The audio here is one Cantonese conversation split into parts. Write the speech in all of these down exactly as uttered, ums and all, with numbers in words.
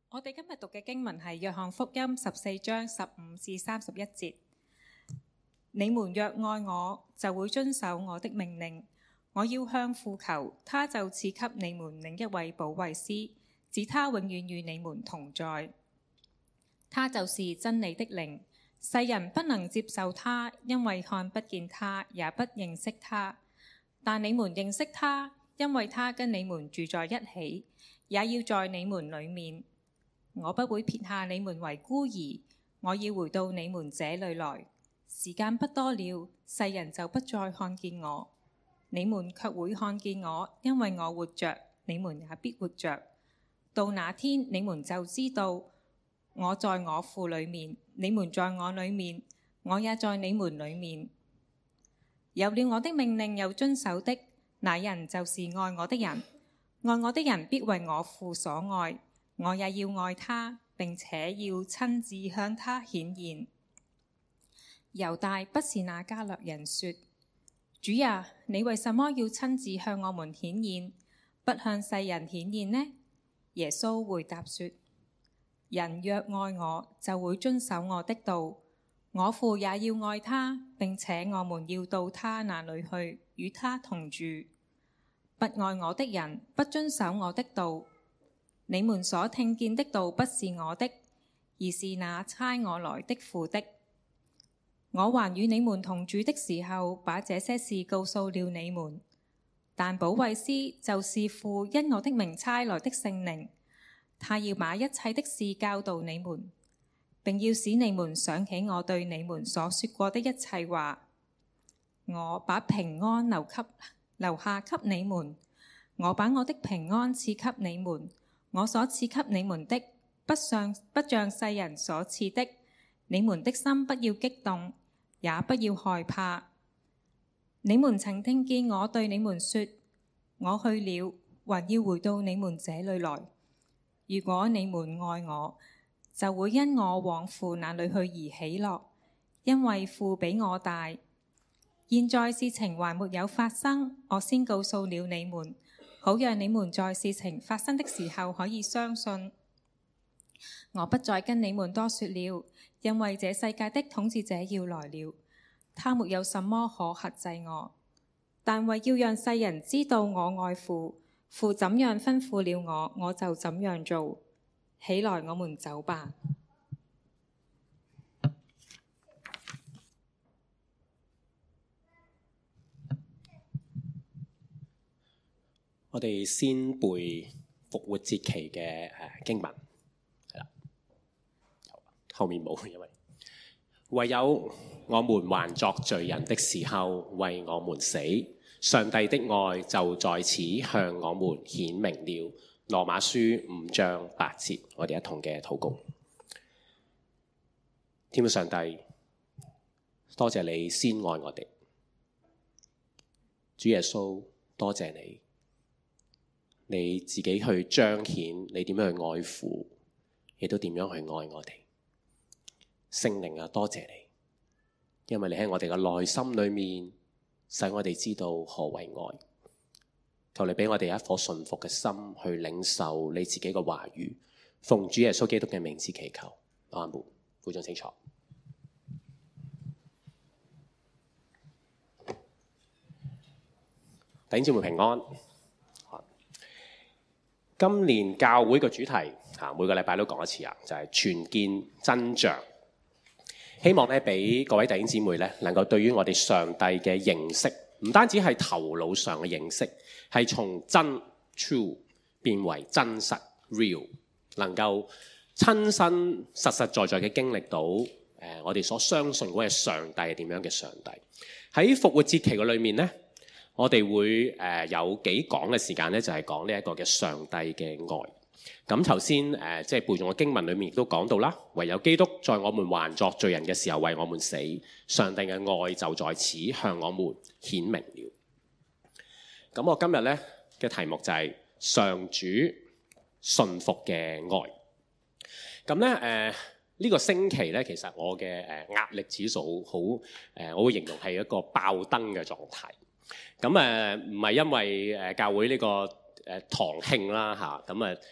我哋今日讀嘅經文係約翰福音十四章十五至三十一節。你們若愛我，就會遵守我的命令。我要向父求，他就賜給你們另一位保惠師，使他永遠與你們同在。他就是真理的靈。世人不能接受他，因為看不見他，也不認識他。但你們認識他，因為他跟你們住在一起，也要在你們裡面。我不會撇下你們為孤兒，我要回到你們這裡來。時間不多了，世人就不再看見我，你們卻會看見我，因為我活着，你們也必活着。到那天，你們就知道我在我父裡面，你們在我裡面，我也在你們裡面。有了我的命令又遵守的，那人就是愛我的人。愛我的人必為我父所愛，我也要愛他，並且要親自向他顯現。猶大不是那加略人說：主啊，你為什麼要親自向我們顯現，不向世人顯現呢？耶穌回答說：人若愛我，就會遵守我的道，我父也要愛他，並且我們要到他那裡去，與他同住。不愛我的人，不遵守我的道。你們所聽見的道不是我的，而是那差我來的父的。我還與你們同住的時候，把這些事告訴了你們。但保惠師就是父因我的名差來的聖靈，他要把一切的事教導你們，並要使你們想起我對你們所說過的一切話。我把平安留給留下給你們，我把我的平安賜給你們。我所賜給你們的，不像不像世人所賜的。你們的心不要激動，也不要害怕。你們曾聽見我對你們說：我去了，還要回到你們這裡來。如果你們愛我，就會因我往父那裡去而喜樂，因為父比我大。現在事情還沒有發生，我先告訴了你們，好讓你們在事情發生的時候可以相信。我不再跟你們多說了，因為這世界的統治者要來了，他沒有什麼可轄制我。但為要讓世人知道我愛父，父怎樣吩咐了我，我就怎樣做。起來，我們走吧。 我哋先背復活節期嘅誒經文，係啦，後面冇，因為唯有我們還作罪人的時候，為我們死，上帝的愛就在此向我們顯明了。羅馬書五章八節，我哋一同嘅禱告。天父上帝，多謝你先愛我哋，主耶穌，多謝你。你自己去彰顯你點樣去愛父，亦都點樣去愛我哋。聖靈啊，多謝你，因為你喺我哋嘅內心裏面，使我哋知道何為愛。求你俾我哋一顆順服嘅心，去領受你自己嘅話語。奉主耶穌基督嘅名字祈求，阿門。鼓掌清楚。弟兄姊妹平安。今年教會嘅主題嚇，每個禮拜都講一次啊，就係全見真像。希望咧，俾各位弟兄姊妹咧，能夠對於我哋上帝嘅認識，唔單止係頭腦上嘅認識，係從真 true 變為真實 real，能夠親身實實在在嘅經歷到誒，我哋所相信嗰個上帝係點樣嘅上帝。喺復活節期嘅裏面咧，我哋會誒有幾講嘅時間咧，就係講呢一個嘅上帝嘅愛。咁頭先誒即係背誦嘅經文裏面亦都講到啦，唯有基督在我們還作罪人嘅時候為我們死，上帝嘅愛就在此向我們顯明了。咁我今日咧嘅題目就係上主信服嘅愛。咁咧誒呢個星期咧，其實我嘅誒壓力指數好誒，我會形容係一個爆燈嘅狀態。咁誒唔係因為誒教會呢個誒堂慶啦嚇，咁誒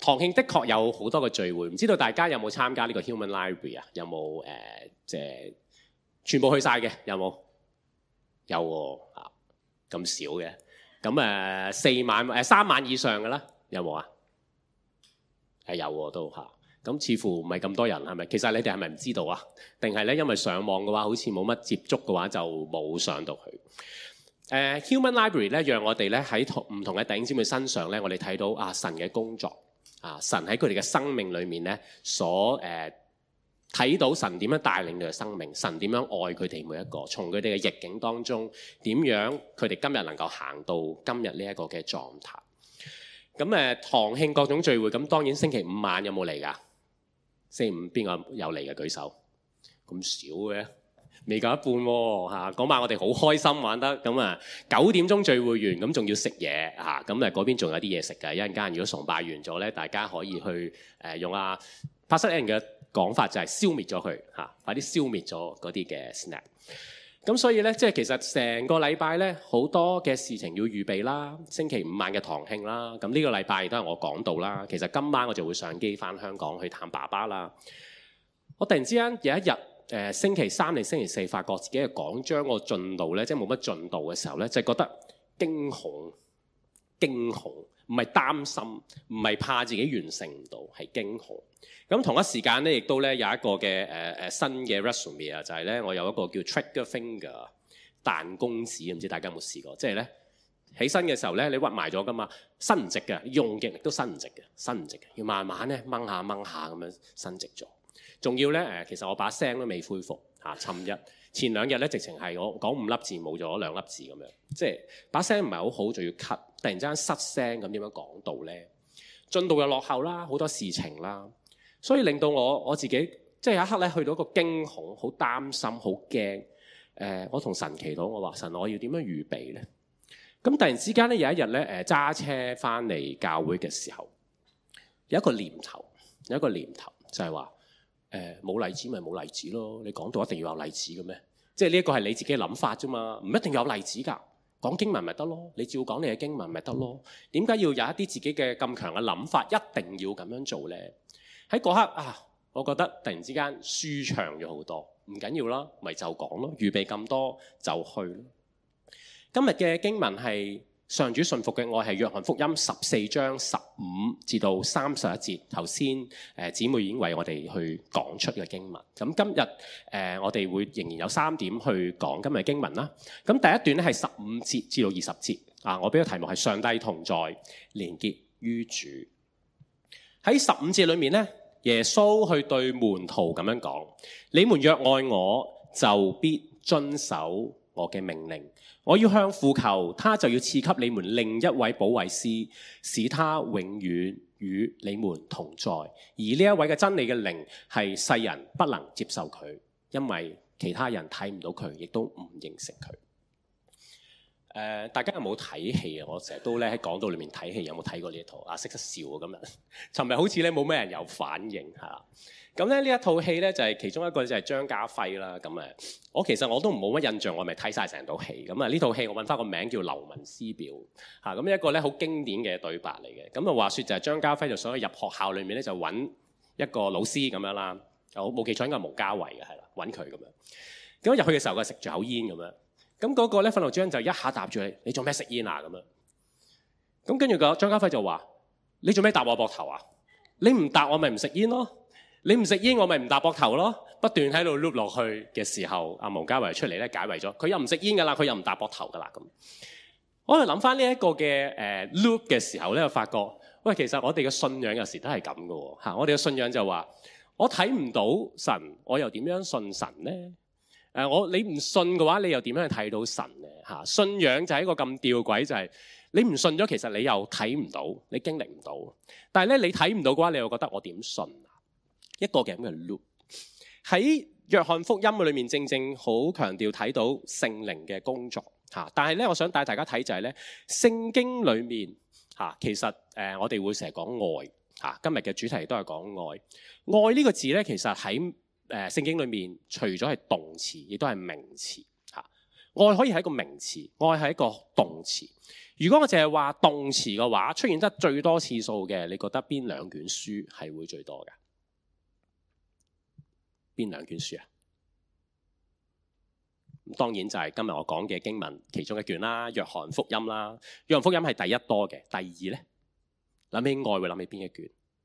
堂慶的確有好多個聚會，唔知道大家有冇參加呢個 Human Library 啊？有冇誒即係全部去晒嘅？有冇？有喎啊，咁少嘅。咁誒四晚誒三晚以上嘅啦，有冇啊？係有喎都嚇。咁似乎唔係咁多人係咪？其實你哋係咪唔知道啊？定係咧因為上網嘅話，好似冇乜接觸嘅話，就冇上到去。誒、uh, Human Library 咧，讓我哋咧喺同唔同嘅弟兄姊妹身上咧，我哋睇到啊神嘅工作，啊神喺佢哋嘅生命裏面咧，所誒睇、呃、到神點樣帶領佢嘅生命，神點樣愛佢哋每一個，從佢哋嘅逆境當中點樣佢哋今日能夠行到今日呢一個嘅狀態。咁誒堂慶各種聚會，咁當然星期五晚有冇嚟㗎？星期五邊個有嚟嘅舉手？咁少嘅？未夠一半喎嚇！嗰晚我哋好開心玩得咁啊，九點鐘聚會完，咁仲要食嘢嚇，咁誒嗰邊仲有啲嘢食嘅。一陣間如果崇拜完咗咧，大家可以去誒、呃、用阿 Pastor Aaron 嘅講法就係消滅咗佢嚇，快啲消滅咗嗰啲嘅 snack。咁所以咧，即係其實成個禮拜咧好多嘅事情要預備啦。星期五晚嘅堂慶啦，咁呢個禮拜亦都係我講到啦。其實今晚我就會上機翻香港去探爸爸啦。我突然之間有一日。誒、呃、星期三定星期四，發覺自己嘅講章個進度咧，即係冇乜進度嘅時候咧，就係、覺得驚恐、驚恐，唔係擔心，唔係怕自己完成唔到，係驚恐。咁同一時間咧，亦都咧有一個嘅誒誒新嘅 resume 啊，就係咧我有一個叫 trigger finger 彈弓指，唔知大家有冇試過？即係咧起身嘅時候咧，你屈埋咗噶嘛，伸唔直嘅，用極力都伸唔直嘅，伸唔直嘅，要慢慢咧掹下掹下咁樣伸直咗。仲要咧誒，其實我把聲都未恢復嚇。尋日前兩日咧，直情係我講五粒字冇咗兩粒字咁樣，即係把聲唔係好好，仲要咳，突然之間失聲咁點樣講到咧？進度又落後啦，好多事情啦，所以令到我我自己即係有一刻咧去到一個驚恐，好擔心，好驚誒。我同神祈禱，我話神，我要點樣預備咧？咁突然之間咧有一日咧誒揸車翻嚟教會嘅時候，有一個念頭，有一個念頭就係話。誒冇、呃、例子咪冇例子咯，你講到一定要有例子嘅咩？即係呢一個係你自己嘅諗法啫嘛，唔一定有例子㗎。講經文咪得咯，你照講你嘅經文咪得咯。點解要有一啲自己嘅咁強嘅諗法，一定要咁樣做咧？喺嗰刻啊，我覺得突然之間舒暢咗好多。唔緊要啦，咪就講咯，預備咁多就去咯。今日嘅經文係。上主順服嘅愛係約翰福音十四章十五至到三十一節。頭先誒姊妹已經為我哋去講出嘅經文。咁今日誒、呃、我哋會仍然有三點去講今日嘅經文啦。咁第一段咧係十五節至到二十節。啊，我俾個題目係上帝同在，連結於主。喺十五節裏面咧，耶穌去對門徒咁樣講：你們若愛我，就必遵守我嘅命令。我要向父求，他就要賜給你們另一位保惠師，使他永遠與你們同在。而呢一位嘅真理嘅靈係世人不能接受佢，因為其他人睇唔到佢，亦都唔認識佢。誒、呃，大家有冇睇戲啊？我成日都咧喺講道裏面睇戲，有冇睇過呢一套啊？識得笑啊！今日尋日好似咧冇咩人有反應嚇。咁咧呢一套戲咧就係其中一個就係張家輝啦。咁誒，我其實我都唔冇乜印象，我咪睇晒成套戲。咁啊呢套戲我揾翻個名叫《流氓師表》嚇。咁一個咧好經典嘅對白嚟嘅。咁啊話説就係張家輝就想去入學校裏面咧就揾一個老師咁樣啦。我冇記錯應該係毛家偉嘅係啦，揾佢咁樣。咁入去嘅時候佢食住口煙咁樣。咁嗰個咧訓導主任就一下搭住你，你做咩食煙啊咁樣？咁跟住個張家輝就話：你做咩搭我膊頭啊？你唔搭我咪唔食煙咯。你唔食煙，我咪唔搭膊頭咯。不斷喺度 loop 落去嘅時候，阿毛家偉出嚟咧解圍咗。佢又唔食煙噶啦，佢又唔搭膊頭噶啦。咁我哋諗翻呢一個嘅誒 loop 嘅時候咧，就發覺喂，其實我哋嘅信仰有時都係咁噶喎嚇。我哋嘅信仰就話：我睇唔到神，我又點樣信神咧？誒，我你唔信嘅話，你又點樣去睇到神咧？嚇，信仰就係一個咁吊詭，就係你唔信咗，其實你又睇唔到，你經歷唔到。但係咧，你睇唔到嘅話，你又覺得我點信啊？一個嘅咁嘅 loop 喺約翰福音裏面，正正好強調睇到聖靈嘅工作嚇。但係咧，我想帶大家睇就係咧，聖經裏面嚇，其實誒我哋會成日講愛嚇。今日嘅主題都係講愛。愛呢個字咧，其實喺誒聖經裏面，除咗係動詞，亦都係名詞嚇。 愛可以係一個名詞，愛係一個動詞。如果我淨係話動詞嘅話，出現得最多次數嘅，你覺得邊兩卷書係會最多嘅？邊兩卷書啊？當然就係今日我講嘅經文其中一卷啦，約翰福音啦。約翰福音係第一多嘅，第二呢？諗起愛會諗起邊一卷？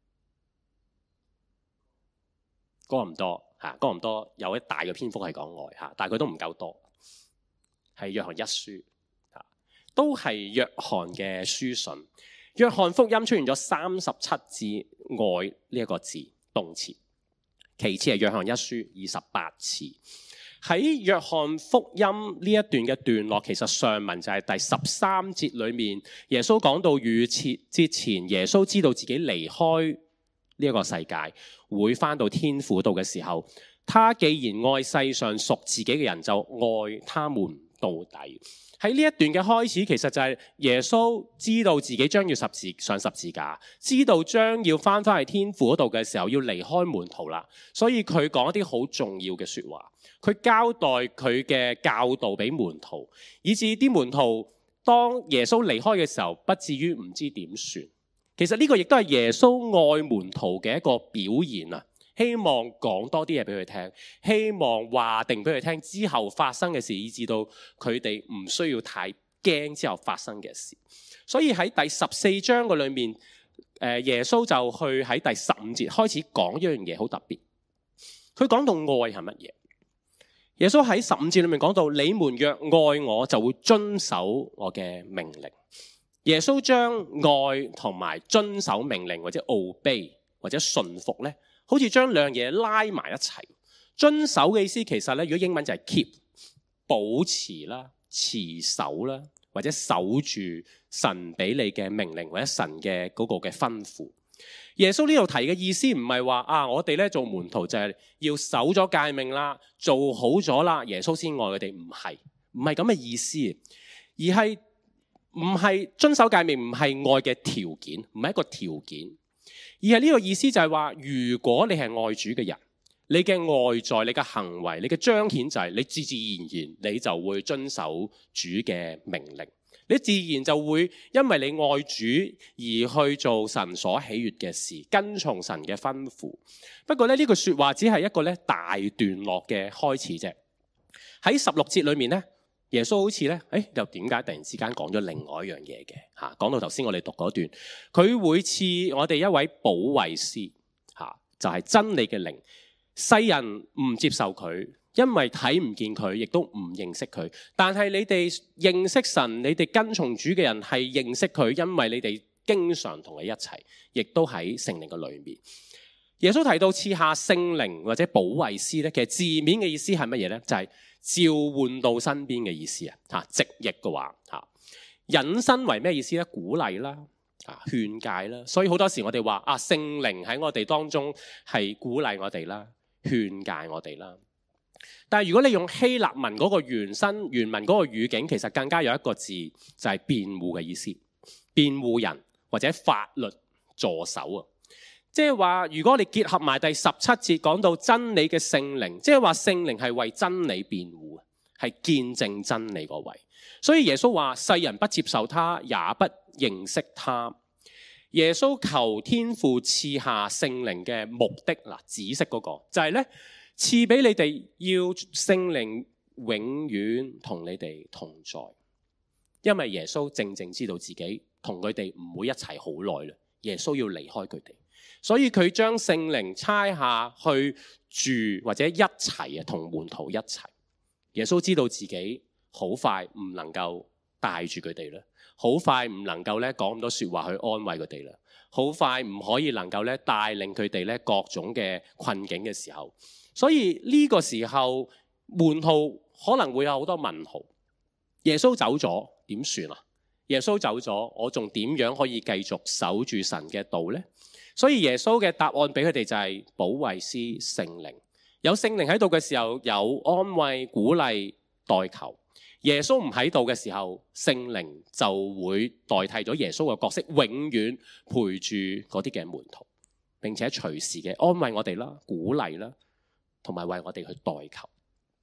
哥林多嚇，哥林多有一大嘅篇幅係講愛嚇，但係佢都唔夠多，係約翰一書嚇，都係約翰嘅書信。約翰福音出現咗三十七次愛呢一個字動詞，其次係約翰一書二十八次。喺約翰福音呢一段嘅段落，其實上文就係第十三節裏面，耶穌講到預設之前，耶穌知道自己離開呢一個世界，會返到天父度嘅時候，他既然愛世上屬自己嘅人，就愛他們到底。喺呢一段嘅開始，其實就係耶穌知道自己將要十字上十字架，知道將要返返去天父嗰度嘅時候，要離開門徒啦，所以佢講一啲好重要嘅說話。佢交代佢嘅教導俾門徒，以至啲門徒當耶穌離開嘅時候，不至於唔知點算。其實呢個亦都係耶穌愛門徒嘅一個表現啊！希望講多啲嘢俾佢聽，希望話定俾佢聽之後發生嘅事，以至到佢哋唔需要太驚之後發生嘅事。所以喺第十四章嘅裏面，誒耶穌就去喺第十五節開始講一樣嘢好特別。佢講到愛係乜嘢？耶穌喺十五節裏面講到：你們若愛我，就會遵守我嘅命令。耶穌將愛同埋遵守命令或者 obey 或者順服咧，好似將兩樣嘢拉埋一齊。遵守嘅意思其實咧，如果英文就係 keep 保持啦、持守啦，或者守住神俾你嘅命令或者神嘅嗰個嘅吩咐。耶穌呢度提嘅意思唔係話啊，我哋咧做門徒就係要守咗誡命啦，做好咗啦，耶穌先愛佢哋，唔係，唔係咁嘅意思，而係唔係遵守誡命唔係愛嘅條件，唔係一個條件，而係呢個意思就係話，如果你係愛主嘅人，你嘅外在、你嘅行為、你嘅彰顯就係你自自然然你就會遵守主嘅命令。你自然就會因為你愛主而去做神所喜悅嘅事，跟從神嘅吩咐。不過咧，呢句說話只係一個咧大段落嘅開始啫。喺十六節裏面咧，耶穌好似咧，誒又點解突然之間講咗另外一樣嘢嘅？吓，講到頭先我哋讀嗰段，佢會賜我哋一位保惠師，吓就係真理嘅靈。世人唔接受佢，因為睇唔見佢，亦都唔認識佢。但係你哋認識神，你哋跟從主嘅人係認識佢，因為你哋經常同佢一齊，亦都喺聖靈嘅裏面。耶穌提到賜下聖靈或者保惠師咧，其實字面嘅意思係乜嘢咧？就係、是、召喚到身邊嘅意思啊！吓，直譯嘅話吓，引申為咩意思咧？鼓勵啦，啊勸誡啦。所以好多時我哋話啊，聖靈喺我哋當中係鼓勵我哋啦，勸誡我哋啦。但係如果你用希臘文嗰個原身原文嗰個語境，其實更加有一個字就係辯護嘅意思，辯護人或者法律助手啊。即係話，如果你結合埋第十七節講到真理嘅聖靈，即係話聖靈係為真理辯護，係見證真理嗰位。所以耶穌話世人不接受他，也不認識他。耶穌求天父賜下聖靈嘅目的嗱，紫色嗰個就係咧。賜俾你哋，要聖靈永遠同你哋同在，因為耶穌正正知道自己同佢哋唔會一齊好耐啦。耶穌要離開佢哋，所以佢將聖靈差下去住或者一齊啊，同門徒一齊。耶穌知道自己好快唔能夠帶住佢哋啦，好快唔能夠咧講咁多說話去安慰佢哋啦，好快唔可以能夠咧帶領佢哋咧各種嘅困境嘅時候。所以呢個時候門徒可能會有好多問號，耶穌走咗點算啊？耶穌走咗，我仲點樣可以繼續守住神嘅道呢？所以耶穌嘅答案俾佢哋就係保惠師聖靈。有聖靈喺度嘅時候，有安慰、鼓勵、代求。耶穌唔喺度嘅時候，聖靈就會代替咗耶穌嘅角色，永遠陪住嗰啲嘅門徒，並且隨時嘅安慰我哋啦、鼓勵啦，同埋為我哋去代求。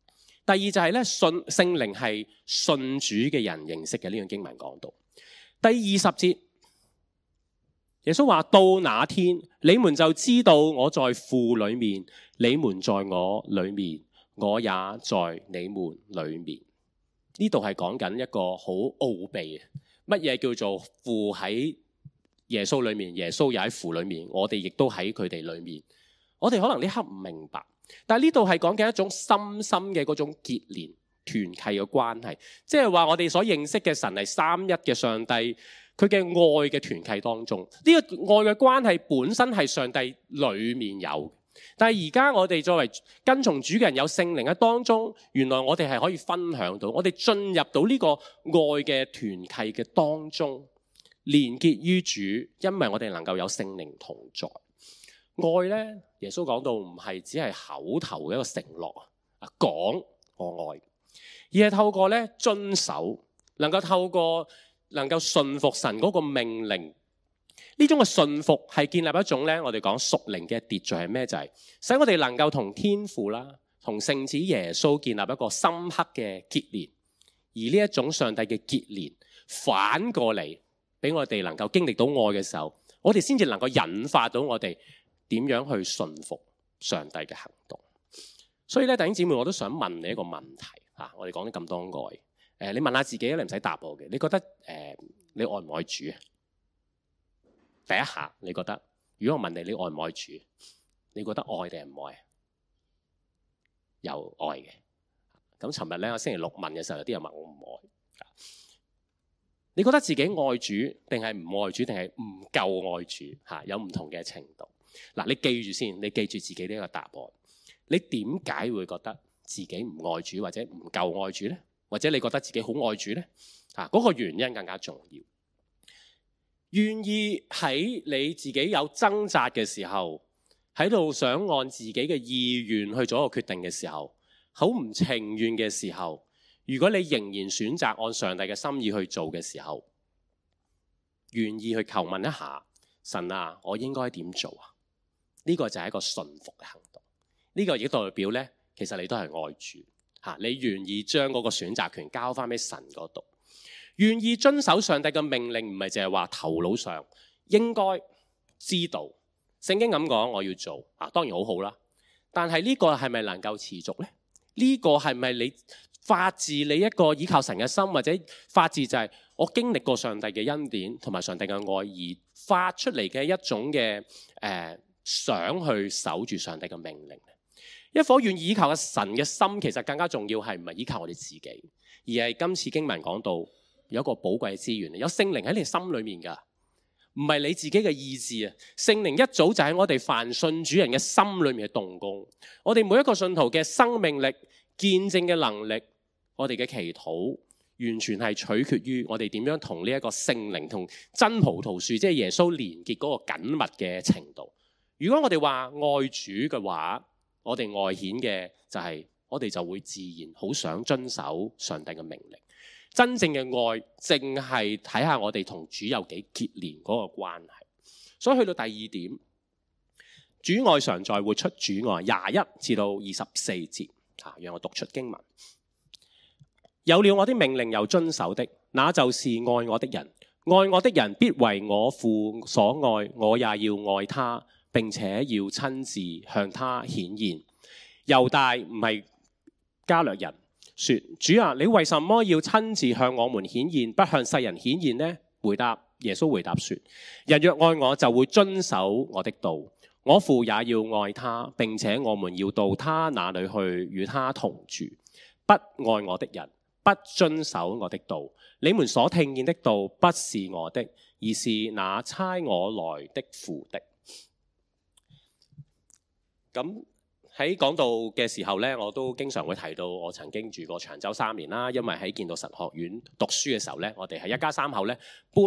第二就係咧，信聖靈係信主嘅人認識嘅，呢樣經文講到。第二十節，耶穌話：到那天，你們就知道我在父裏面，你們在我裏面，我也在你們裏面。呢度係講緊一個好奧秘嘅，乜嘢叫做父喺耶穌裏面，耶穌又喺父裏面，我哋亦都喺佢哋裏面。我哋可能呢刻唔明白，但係呢度係講緊一種深深嘅嗰種結連團契嘅關係，即係話我哋所認識嘅神係三一嘅上帝，佢嘅愛嘅團契當中，呢個愛嘅關係本身係上帝裏面有，但係而家我哋作為跟從主嘅人，有聖靈喺當中，原來我哋係可以分享到，我哋進入到呢個愛嘅團契嘅當中，連結於主，因為我哋能夠有聖靈同在。愛呢，耶穌講到唔係只係口頭嘅一個承諾啊，講我愛，而係透過咧遵守，能夠透過能夠順服神嗰個命令，呢種嘅順服係建立一種咧，我哋講屬靈嘅秩序係咩？就係使我哋能夠同天父啦，同聖子耶穌建立一個深刻嘅結連，而呢一種上帝嘅結連反過嚟俾我哋能夠經歷到愛嘅時候，我哋先至能夠引發到我哋點樣去順服上帝嘅行動。所以咧，弟兄姊妹，我都想問你一個問題吓，我哋講咗咁多愛，誒，你問下自己，你唔使答我嘅，你覺得誒、呃，你愛唔愛主？第一下，你覺得，如果我問你，你愛唔愛主？你覺得愛定係唔愛？有愛嘅。咁尋日咧，我星期六問嘅時候，有啲人問我唔愛。你覺得自己愛主定係唔愛主，定係唔夠愛主？吓，有唔同嘅程度。嗱，你記住先，你記住自己呢個答案。你點解會覺得自己唔愛主或者唔夠愛主呢？或者你覺得自己好愛主呢？啊，嗰個原因更加重要。願意喺你自己有掙扎嘅時候，喺度想按自己嘅意願去做一個決定嘅時候，好唔情願嘅時候，如果你仍然選擇按上帝嘅心意去做嘅時候，願意去求問一下神啊，我應該點做啊？呢個就係一個順服嘅行動。呢個亦代表呢，其實你都係愛主吓，你願意將嗰個選擇權交翻俾神嗰度，願意遵守上帝嘅命令，唔係淨係話頭腦上應該知道。聖經咁講，我要做啊，當然好好啦。但係呢個係咪能夠持續呢？呢個係咪你發自你一個依靠神嘅心，或者發自就係我經歷過上帝嘅恩典同埋上帝嘅愛而發出嚟嘅一種嘅誒、呃、想去守住上帝嘅命令？一顆願意依靠嘅神嘅心，其實更加重要係唔係依靠我哋自己，而係今次經文講到有一個寶貴嘅資源，有聖靈喺你心裏面噶，唔係你自己嘅意志啊！聖靈一早就喺我哋凡信主人嘅心裏面嘅動工，我哋每一個信徒嘅生命力、見證嘅能力，我哋嘅祈禱，完全係取決於我哋點樣同呢一個聖靈同真葡萄樹，即係耶穌連結嗰個緊密嘅程度。如果我哋話愛主嘅話，我哋外顯嘅就係我哋就會自然好想遵守上帝嘅命令。真正嘅愛淨係睇下我哋同主有幾結連嗰個關係。所以去到第二點，主愛常在，活出主愛，廿一至到二十四節啊，讓我讀出經文。有了我的命令又遵守的，那就是愛我的人。愛我的人必為我父所愛，我也要愛他，並且要親自向他顯現。猶大唔係加略人，說：主啊，你為什麼要親自向我們顯現，不向世人顯現呢？回答耶穌回答說：人若愛我，就會遵守我的道，我父也要愛他，並且我們要到他那裏去與他同住。不愛我的人，不遵守我的道。你們所聽見的道不是我的，而是那差我來的父的。咁喺講道嘅時候呢，我都經常會提到我曾經住過長洲三年啦。因為喺建道神學院讀書嘅時候呢，我哋係一家三口呢搬入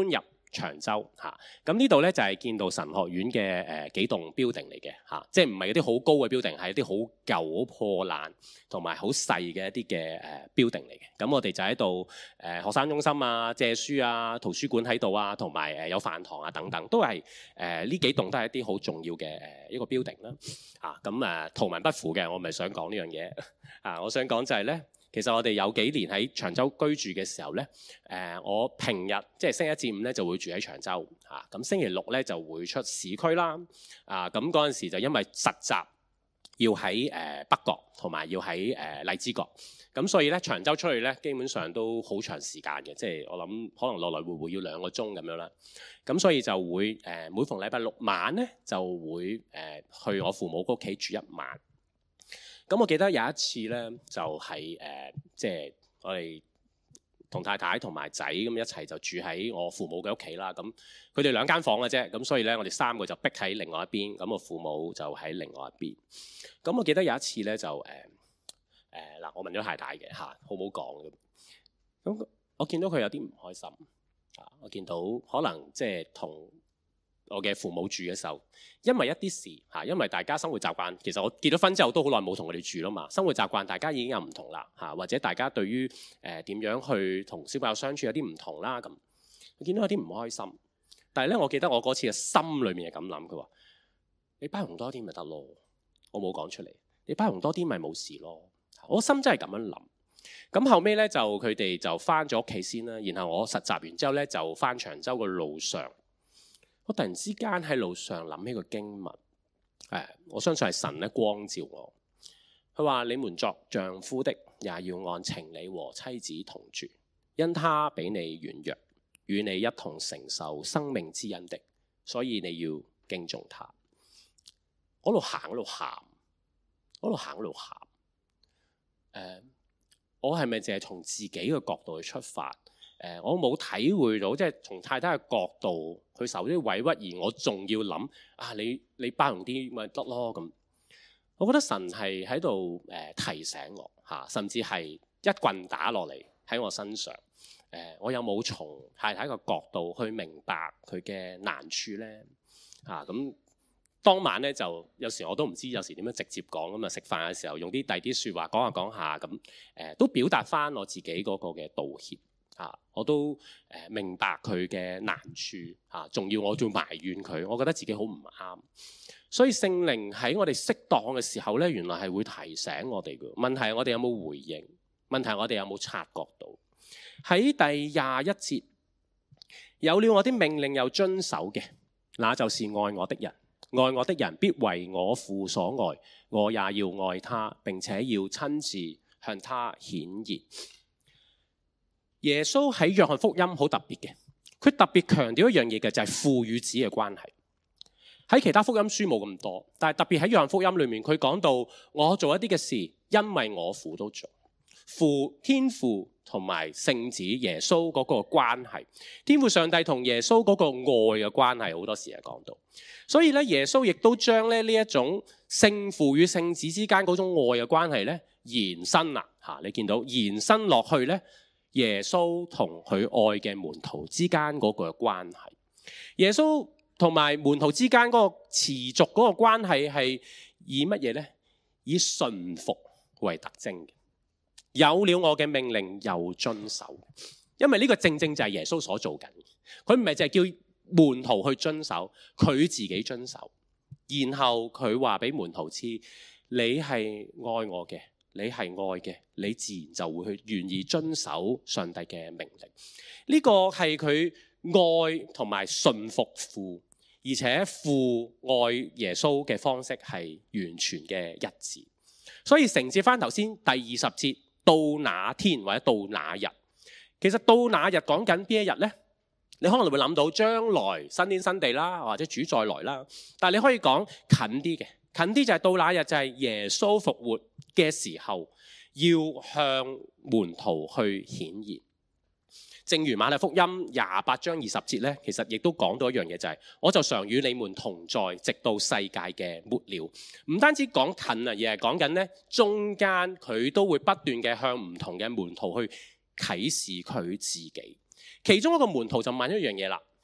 長洲嚇。咁呢度咧就係、是、見到神學院嘅誒、呃、幾棟 building 嚟嘅嚇，即係唔係嗰啲好高嘅 building，係一啲好舊、好破爛同埋好細嘅一啲嘅誒 building 嚟嘅。咁我哋就喺度誒學生中心啊、借書啊、圖書館喺度啊，同埋誒有飯堂啊等等，都係誒呢幾棟都係一啲好重要嘅誒一個 building 啦。啊，咁誒圖文不符嘅，我唔係想講呢樣嘢啊，我想講就係咧。其實我哋有幾年喺長洲居住嘅時候咧，誒、呃、我平日即係星期一至五咧就會住喺長洲嚇，咁、啊、星期六咧就會出市區啦，啊咁嗰陣時就因為實習要喺誒、呃、北角同埋要喺誒、呃、荔枝角，咁所以咧長洲出去咧基本上都好長時間嘅，即係我諗可能來來回回要兩個鐘咁樣啦，咁所以就會誒、呃、每逢禮拜六晚咧就會誒、呃、去我父母屋企住一晚。咁我記得有一次咧，就係、是、誒、呃，即係我哋同太太同埋仔咁一齊就住喺我父母嘅屋企啦。咁佢哋兩間房嘅啫，咁所以咧我哋三個就逼喺另外一邊，咁我父母就喺另外一邊。咁我記得有一次咧就誒誒嗱，我問咗太太嘅嚇，好唔好講咁？咁我見到佢有啲唔開心啊，我見到可能即係同我嘅父母住嘅時候，因為一啲事嚇，因為大家生活習慣，其實我結咗婚之後都好耐冇同佢哋住啦嘛，生活習慣大家已經有唔同啦嚇，或者大家對於誒點樣去同小朋友相處有啲唔同啦咁，我見到有啲唔開心，但係咧我記得我嗰次嘅心裏面係咁諗，佢話你包容多啲咪得咯，我冇講出嚟，你包容多啲咪冇事咯，我心真係咁樣諗。咁後尾咧就佢哋就翻咗屋企先啦，然後我實習完之後咧就翻長洲嘅路上。我突然之間喺路上諗起個經文，誒，我相信係神咧光照我。佢話：你們作丈夫的，也要按情理和妻子同住，因他比你軟弱，與你一同承受生命之恩的，所以你要敬重他。我度行，嗰度喊，嗰度行，嗰度喊。誒，我係咪淨係從自己嘅角度去出發？誒、呃，我冇體會到，即係從太太嘅角度，佢受啲委屈，而我仲要諗啊，你你包容啲咪得咯咁。我覺得神係喺度誒提醒我嚇、啊，甚至係一棍打落嚟喺我身上。誒、呃，我有冇從太太嘅角度去明白佢嘅難處咧？嚇咁當晚咧就有時我都唔知有時點樣直接講咁啊，食飯嘅時候用啲第啲説話講下講下咁，誒、呃、都表達翻我自己嗰個嘅道歉。啊！我都誒、呃、明白佢嘅難處嚇，仲、啊、要我仲埋怨佢，我覺得自己好唔啱。所以聖靈喺我哋適當嘅時候咧，原來係會提醒我哋嘅。問題係我哋有冇回應？問題係我哋有冇察覺到？喺第廿一節，有了我的命令又遵守嘅，那就是愛我的人。愛我的人必為我父所愛，我也要愛他，並且要親自向他顯現。耶穌喺約翰福音好特別嘅，佢特別強調一樣嘢嘅就係父與子嘅關係。喺其他福音書冇咁多，但係特別喺約翰福音裏面，佢講到我做一啲嘅事，因為我父都做。父天父同埋聖子耶穌嗰個關係，天父上帝同耶穌嗰個愛嘅關係，好多時係講到。所以咧，耶穌亦都將咧呢一種聖父與聖子之間嗰種愛嘅關係咧延伸啦嚇，你見到延伸落去咧。耶穌同佢愛嘅門徒之間嗰個關係，耶穌同埋門徒之間嗰個持續嗰個關係係以乜嘢呢？以順服為特徵嘅。有了我嘅命令又遵守，因為呢個正正就係耶穌所做緊。佢唔係淨係叫門徒去遵守，佢自己遵守，然後佢話俾門徒知，你係愛我嘅。你係愛嘅，你自然就會去願意遵守上帝嘅命令。呢個係佢愛同埋順服父，而且父愛耶穌嘅方式係完全嘅一致。所以承接翻頭先第二十節，到那天或者到那日，其實到那日講緊邊一日呢？你可能會諗到將來新天新地啦，或者主再來啦。但係你可以講近啲嘅。近啲就係到那日，就係耶穌復活嘅時候，要向門徒去顯現。正如馬太福音廿八章二十節咧，其實亦都講到一樣嘢，就係我就常與你們同在，直到世界嘅末了。唔單止講近啊，而係講緊咧中間佢都會不斷嘅向唔同嘅門徒去啟示佢自己。其中一個門徒就問一樣嘢啦，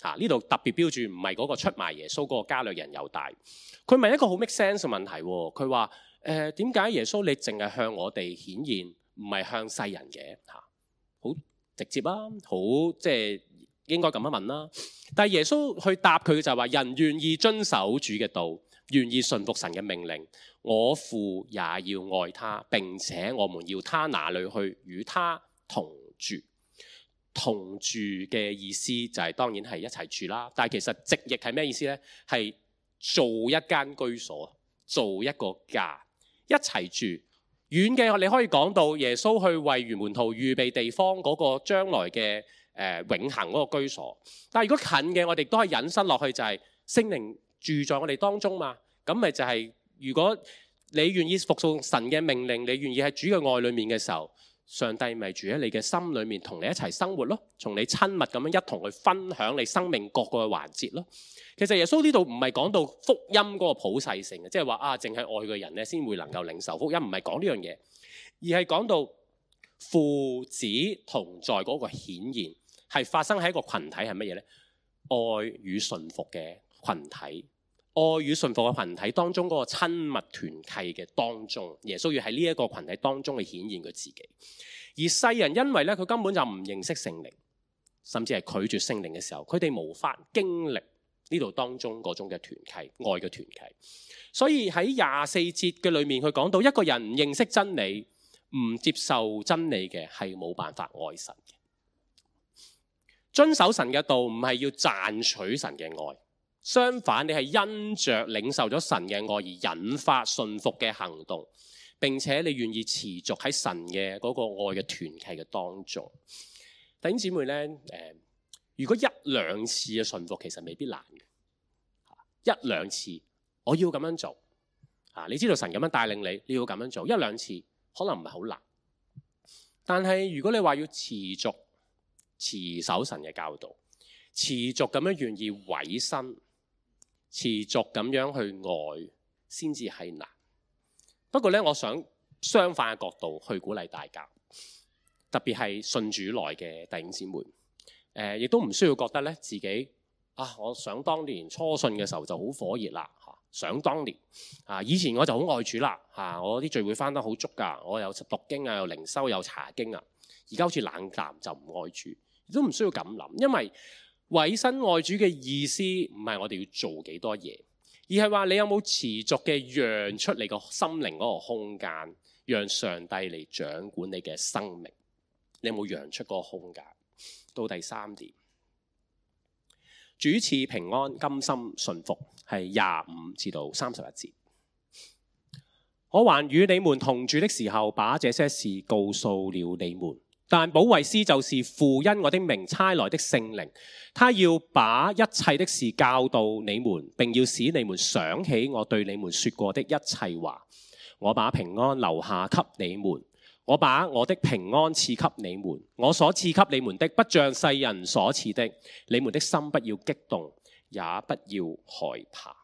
嚇，呢度特別標注唔係嗰個出賣耶穌嗰個加略人猶大。佢問一個好 make sense 嘅問題喎，佢話誒點解耶穌你淨係向我哋顯現，唔係向世人嘅嚇？好直接啊，好即係應該咁樣問啦。但係耶穌去答佢就係話：人願意遵守主嘅道，願意順服神嘅命令，我父也要愛他，並且我們要他哪裏去，與他同住。同住嘅意思就係當然係一齊住啦。但係其實直譯係咩意思呢？係做一間居所，做一個家，一齊住。遠嘅你可以講到耶穌去為原門徒預備地方嗰個將來嘅誒、呃、永恆嗰個居所。但係如果近嘅，我哋都係引申落去就係聖靈住在我哋當中嘛。咁咪就係、是、如果你願意服從神嘅命令，你願意喺主嘅愛裏面嘅時候，上帝咪住喺你嘅心裏面，同你一齊生活咯，同你親密咁樣一同去分享你生命各個嘅環節咯。其實耶穌呢度唔係講到福音嗰個普世性嘅，即係話啊，淨係愛嘅人咧先會能夠領受福音，唔係講呢樣嘢，而係講到父子同在嗰個顯現係發生喺一個群體係乜嘢呢？愛與順服嘅群體。愛與順服嘅群體當中嗰個親密團契嘅當中，耶穌要喺呢一個群體當中去顯現佢自己。而世人因為咧佢根本就唔認識聖靈，甚至係拒絕聖靈嘅時候，佢哋無法經歷呢度當中嗰種嘅團契、愛嘅團契。所以喺廿四節嘅裏面，佢講到一個人唔認識真理、唔接受真理嘅，係冇辦法愛神嘅。遵守神嘅道唔係要賺取神嘅愛。相反，你係因着領受咗神嘅愛而引發順服嘅行動，並且你願意持續喺神嘅嗰個愛嘅團契嘅當中。弟兄姊妹咧，誒，如果一兩次嘅順服其實未必難嘅，一兩次我要咁樣做，啊，你知道神咁樣帶領你，你要咁樣做，一兩次可能唔係好難。但係如果你話要持續持守神嘅教導，持續咁樣願意委身，持續咁樣去愛先至係難。不過咧，我想相反嘅角度去鼓勵大家，特別係信主內嘅弟兄姊妹，誒、呃，亦都唔需要覺得咧自己啊，我想當年初信嘅時候就好火熱啦嚇，想當年啊，以前我就好愛主啦嚇，我啲聚會返得好足㗎，我有讀經啊，有靈修，有查經啊，而家好似冷淡就唔愛主，亦都唔需要咁諗，因為委身愛主嘅意思唔係我哋要做幾多嘢，而係話你有冇持續嘅讓出你個心靈嗰個空間，讓上帝嚟掌管你嘅生命。你有冇讓出嗰個空間？到第三點，主賜平安，甘心順服，係廿五至到三十一節。我還與你們同住的時候，把這些事告訴了你們。但保惠師就是父因我的名差來的聖靈，他要把一切的事教導你們，並要使你們想起我對你們說過的一切話。我把平安留下給你們，我把我的平安賜給你們。我所賜給你們的，不像世人所賜的。你們的心不要激動，也不要害怕。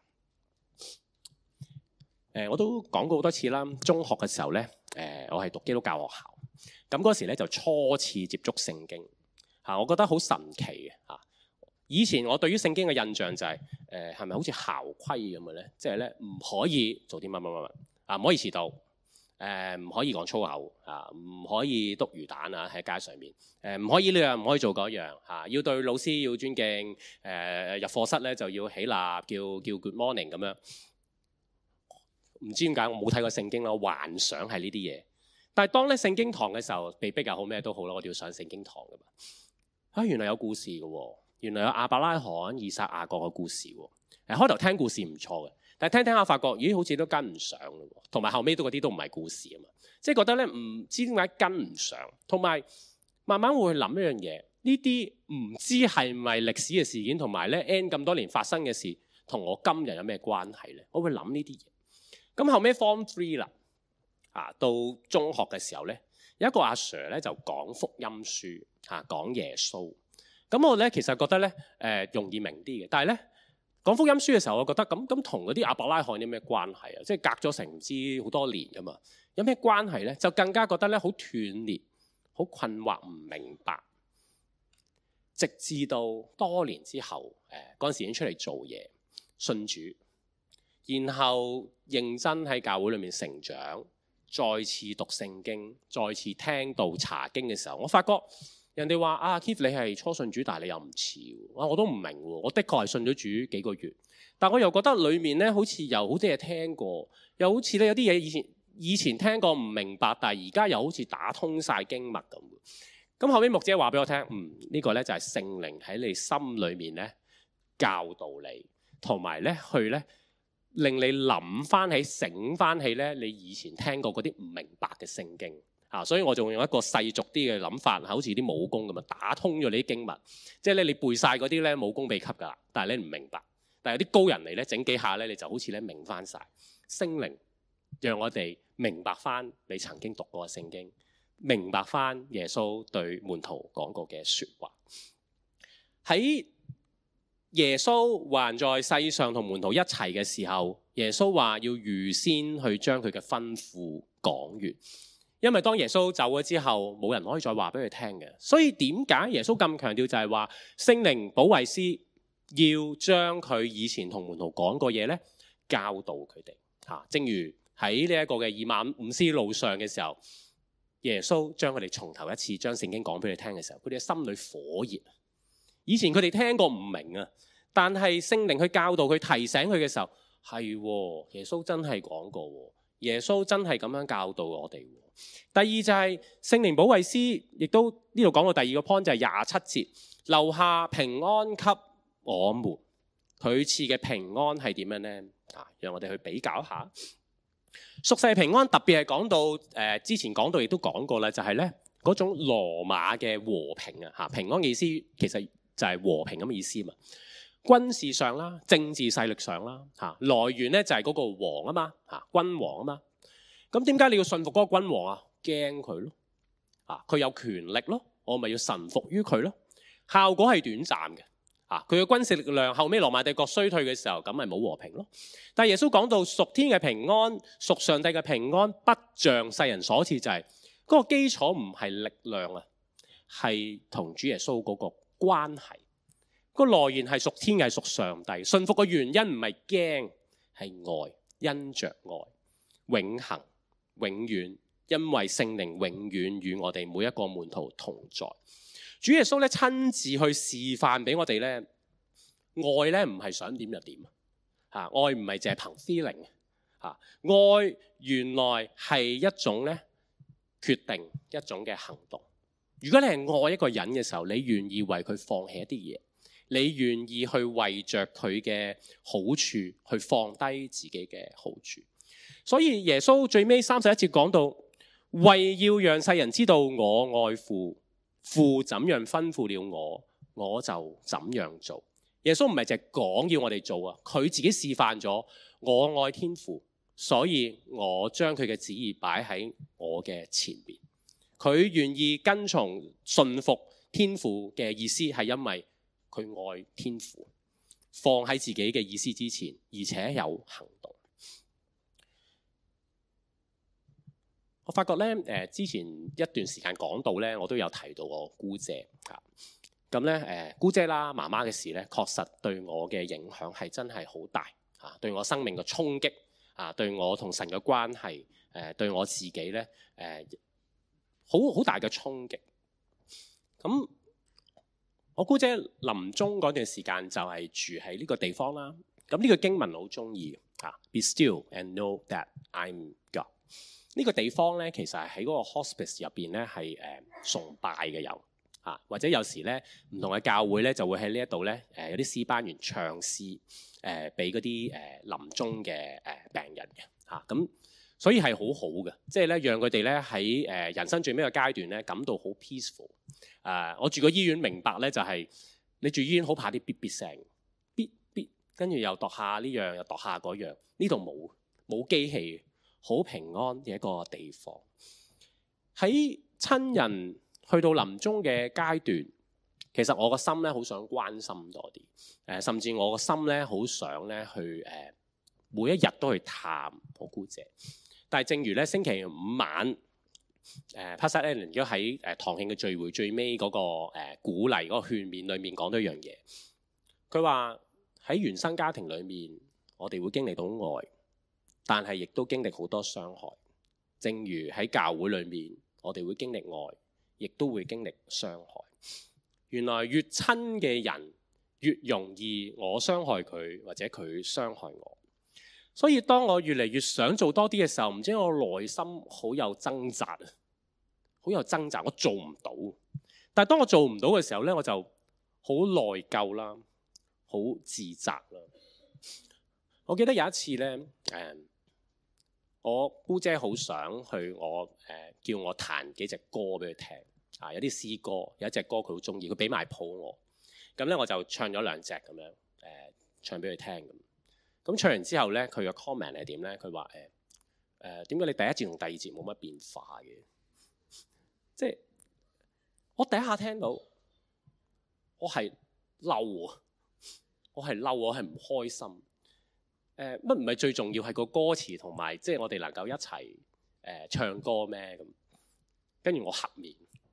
呃、我都講過好多次啦。中學嘅時候呢，呃、我係讀基督教學校。咁嗰時咧就初次接觸聖經嚇，我覺得好神奇嘅嚇。以前我對於聖經嘅印象就係誒係咪好似校規咁嘅咧？即係咧唔可以做啲乜乜乜乜啊，唔可以遲到，誒、呃、唔可以講粗口啊，唔可以篤魚蛋啊喺街上面，誒、呃、唔可以呢樣唔可以做嗰樣嚇，要對老師要尊敬，誒、呃、入課室咧就要起立叫叫 good morning 咁樣。唔知點解我冇睇過聖經啦，幻想係呢啲嘢。但係當咧聖經堂嘅時候，被逼又好咩都好啦，我哋要上聖經堂噶嘛。啊，原來有故事嘅喎，原來有亞伯拉罕、以撒、雅各嘅故事喎。誒，開頭聽故事唔錯嘅，但係聽聽下發覺，咦，好似都跟唔上咯。同埋後尾都嗰啲都唔係故事啊嘛，即係覺得咧唔知點解跟唔上。同埋慢慢會去諗一樣嘢，呢啲唔知係咪歷史嘅事件，同埋咧 N 咁多年發生嘅事，同我今日有咩關係咧？我會諗呢啲嘢。咁後尾 Form Three 啦。啊，到中學嘅時候咧，有一個阿 Sir 咧就講福音書，嚇講耶穌。咁我咧其實覺得咧，誒、呃、容易明啲嘅。但係咧講福音書嘅時候，我覺得咁咁同嗰啲亞伯拉罕有咩關係啊？即係隔咗成唔知好多年㗎嘛，有咩關係咧？就更加覺得咧好斷裂，好困惑，唔明白。 直至到多年之後，誒嗰陣時已經出嚟做嘢，信主，然後認真喺教會裏面成長，再次讀聖經，再次聽道查經嘅時候，我發覺人哋話啊 Keith 你係初信主，但係你又唔似喎，我都唔明喎。我的確係信咗主幾個月，但我又覺得裡面咧好似又好啲嘢聽過，又好似咧有啲嘢以前以前聽過唔明白，但係而家又好似打通晒經脈咁。咁後尾牧者話俾我聽，嗯，呢個咧就係聖靈喺你心裏面咧教導你，同埋咧去咧令你諗翻起、醒翻起咧你以前聽過嗰啲唔明白嘅聖經啊。所以我仲用一個世俗啲嘅諗法，好似啲武功咁啊，打通咗你啲經脈，即係咧你背晒嗰啲咧武功秘笈㗎，但係你唔明白。但係有啲高人嚟咧整幾下咧，你就好似咧明翻晒。聖靈讓我哋明白翻你曾經讀過嘅聖經。明白翻耶穌對門徒講過嘅說話。喺耶穌還在世上同門徒一齊嘅時候，耶穌話要預先去將佢嘅吩咐講完，因為當耶穌走咗之後，冇人可以再話俾佢聽嘅。所以點解耶穌咁強調就係話聖靈保惠師要將佢以前同門徒講過嘢咧教導佢哋吓。正如喺呢一個嘅以馬忤斯路上嘅時候，耶穌將佢哋從頭一次將聖經講俾你聽嘅時候，佢哋嘅心裏火熱。以前佢哋聽過唔明啊，但係聖靈去教導佢、提醒佢嘅時候，係耶穌真係講過，耶穌真係咁樣教導我哋。第二就係聖靈保惠師，亦都呢度講到第二個 point 就係廿七節，留下平安給我們。佢賜嘅平安係點樣呢？啊，讓我哋去比較一下。屬世平安特別係講到誒、呃，之前講到亦都講過啦，就係咧嗰種羅馬嘅和平啊嚇。平安嘅意思其實就係和平咁嘅意思嘛。軍事上啦，政治勢力上啦嚇，來源咧就係嗰個王啊嘛嚇，君王啊嘛。咁點解你要信服嗰個君王啊？驚佢咯啊，佢有權力咯，我咪要臣服於佢咯。效果係短暫嘅。啊！佢嘅軍事力量後尾羅馬帝國衰退嘅時候，咁咪冇和平咯。但係耶穌講到屬天嘅平安，屬上帝嘅平安，不像世人所賜，就係嗰個基礎唔係力量啊，係同主耶穌嗰個關係。個來源係屬天嘅，係屬上帝。信服嘅原因唔係驚，係愛，因着愛，永恆永遠，因為聖靈永遠與我哋每一個門徒同在。主耶穌咧親自去示範俾我哋咧，愛咧唔係想點就點啊！愛唔係淨係憑 feeling 啊！愛原來係一種咧決定，一種嘅行動。如果你係愛一個人嘅時候，你願意為佢放棄一啲嘢，你願意去為着佢嘅好處去放低自己嘅好處。所以耶穌最尾三十一節講到，為要讓世人知道我愛父。父怎樣吩咐了我，我就怎樣做。耶穌唔係淨係講要我哋做啊，佢自己示範咗。我愛天父，所以我將佢嘅旨意擺喺我嘅前邊。佢願意跟從順服天父嘅意思，係因為佢愛天父，放喺自己嘅意思之前，而且有行動。我發覺咧，誒之前一段時間講到咧，我都有提到我姑姐嚇。咁咧，誒姑姐啦、媽媽嘅事咧，確實對我嘅影響係真係好大嚇，對我生命嘅衝擊啊，對我同神嘅關係，誒對我自己咧，誒好好大嘅衝擊。咁我姑姐臨終嗰段時間就係住喺呢個地方啦。咁呢個經文我好中意嚇 ，Be still and know that I'm God。呢個地方咧，其實係喺嗰個 hospice 入邊咧，係誒崇拜嘅有嚇，或者有時咧唔同嘅教會咧就會喺呢一度咧誒有啲詩班員唱詩誒俾嗰啲誒臨終嘅誒病人嘅嚇，咁所以係好好嘅，即係咧讓佢哋咧喺誒人生最尾嘅階段咧感到好 peaceful。誒我住個醫院明白咧，就係你住醫院好怕啲嗶嗶聲，嗶嗶跟住又度下呢樣又度下嗰樣，呢度冇冇機器。好平安嘅一個地方，喺親人去到臨終嘅階段，其實我個心咧好想關心多啲，誒甚至我個心咧好想咧去誒每一日都去探我姑姐。但係正如咧星期五晚誒 Pastor Allen 如果喺誒堂慶嘅聚會最尾嗰個誒鼓勵嗰個勸勉裏面講到一樣嘢，佢話喺原生家庭裏面，我哋會經歷到愛，但係亦都經歷好多傷害。正如喺教會裏面，我哋會經歷愛，亦都會經歷傷害。原來越親嘅人越容易我傷害佢，或者佢傷害我。所以當我越嚟越想做多啲嘅時候，唔知我內心好有掙扎啊，好有掙扎，我做唔到。但係當我做唔到嘅時候呢，我就好內疚啦，好自責啦。我記得有一次呢，誒，我姑姐好想去我誒、呃、叫我彈幾隻歌俾佢聽啊，有啲詩歌，有一隻歌佢好中意，佢俾埋譜我，咁咧我就唱咗兩隻咁樣誒、呃，唱俾佢聽咁。咁唱完之後咧，佢嘅 comment 係點咧？佢話誒誒點解你第一節同第二節冇乜變化嘅？即係我第一下聽到，我係嬲啊！我係嬲，我係唔開心。誒乜唔係最重要係個歌詞同埋，即係我哋能夠一齊誒、呃、唱歌咩咁？跟住我黑面，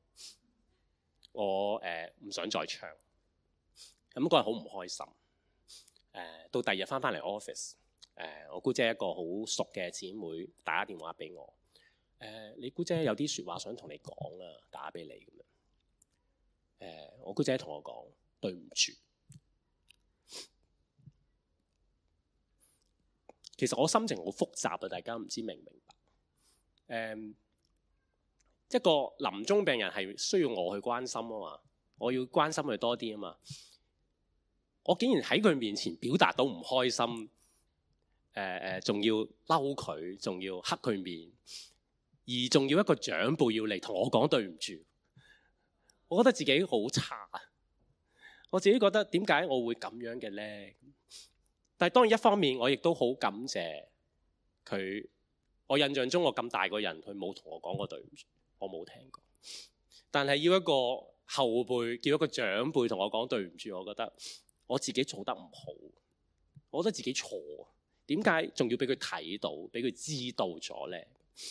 我誒唔、呃、想再唱。咁嗰日好唔開心。誒、呃、到第二日翻返嚟 office，誒我姑姐一個好熟嘅姊妹打電話俾我，誒、呃、你姑姐有啲説話想同你講啊，打俾你咁樣。誒、呃、我姑姐同我講對唔住。其實我心情好複雜啊，大家唔知明唔明白？誒、嗯，一個臨終病人係需要我去關心啊嘛，我要關心佢多啲啊嘛。我竟然喺佢面前表達到唔開心，誒、呃、誒，仲要嬲佢，仲要黑佢面，而仲要一個長輩要嚟同我講對唔住，我覺得自己好差。我自己覺得點解我會咁樣嘅咧？但係當然一方面，我亦都好感謝佢。我印象中我咁大個人，佢冇同我講過對唔住，我冇聽過。但係要一個後輩叫一個長輩同我講對唔住，我覺得我自己做得唔好，我覺得自己錯。點解仲要俾佢睇到，俾佢知道咗呢？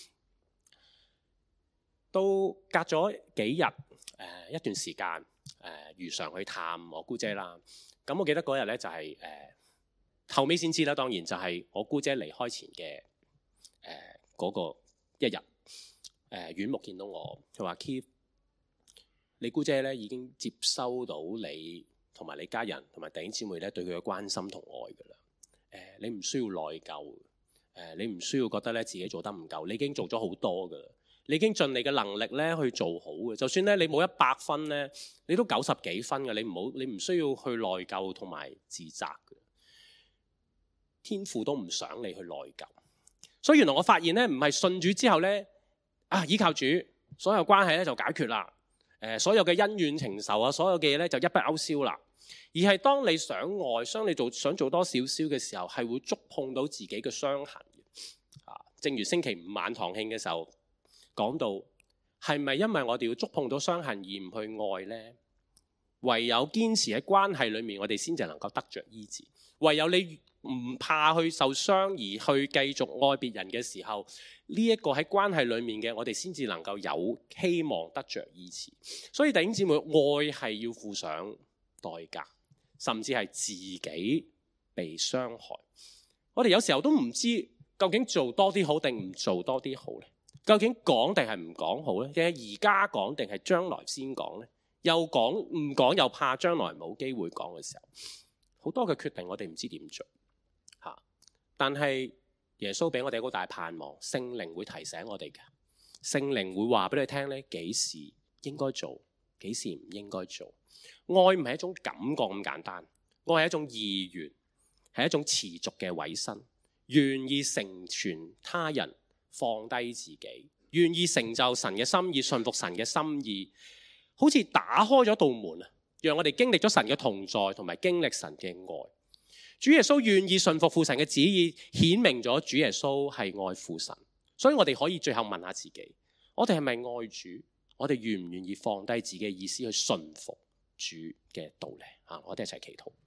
到隔咗幾日，誒、呃、一段時間，誒、呃、如常去探我姑姐啦。咁我記得嗰日咧就係、是、誒。呃後尾先知啦，當然就係我姑姐離開前嘅誒嗰個一日，誒、呃、院牧見到我，佢話 Keith， 你姑姐咧已經接收到你同埋你家人同埋弟兄姊妹咧對佢嘅關心同愛㗎啦。誒、呃、你唔需要內疚，誒、呃、你唔需要覺得咧自己做得唔夠，你已經做咗好多㗎啦，你已經盡你嘅能力咧去做好嘅。就算咧你冇一百分咧，你都九十幾分嘅，你唔好，你唔需要去內疚同埋自責嘅。天父都唔想你去內疚，所以原來我發現咧，唔係信主之後咧，啊依靠主，所有關係咧就解決啦。誒、呃，所有嘅恩怨情仇啊，所有嘅嘢咧就一筆勾銷啦。而係當你想愛，想你做想做多少少嘅時候，係會觸碰到自己嘅傷痕嘅。啊，正如星期五晚堂慶嘅時候講到，係咪因為我哋要觸碰到傷痕而唔去愛呢？唯有堅持喺關係裏面，我哋先至能夠得着醫治。唯有你唔怕去受傷而去繼續愛別人嘅時候，呢一個喺關係裏面嘅我哋先至能夠有希望得着醫治。所以弟兄姊妹，愛係要付上代價，甚至係自己被傷害。我哋有時候都唔知究竟做多啲好定唔做多啲好呢？究竟講定係唔講好呢？定係而家講定係將來先講呢？又講唔講又怕將來冇機會講嘅時候，好多嘅決定我哋唔知點做。但係耶穌俾我哋一個大盼望，聖靈會提醒我哋嘅，聖靈會話俾你聽咧，幾時應該做，幾時唔應該做。愛唔係一種感覺咁簡單，愛係一種意願，係一種持續嘅委身，願意成全他人，放低自己，願意成就神嘅心意，順服神嘅心意，好似打開咗道門啊，讓我哋經歷咗神嘅同在，同埋經歷神嘅愛。主耶穌願意順服父神嘅旨意，顯明咗主耶穌係愛父神。所以我哋可以最後問下自己，我哋係咪愛主？我哋願唔願意放低自己嘅意思去順服主嘅道理啊？我哋一齊祈禱。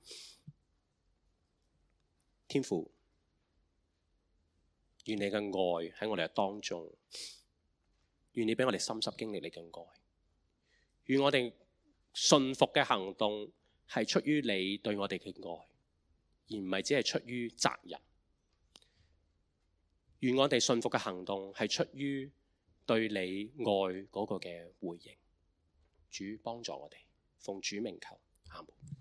天父，願你嘅愛喺我哋嘅當中， 願你俾我哋深深經歷你嘅愛。願我哋信服嘅行動係出於你對我哋嘅愛，而唔係只係出於責任。願我哋信服嘅行動係出於對你愛嗰個嘅回應。主幫助我哋，奉主名求，阿門。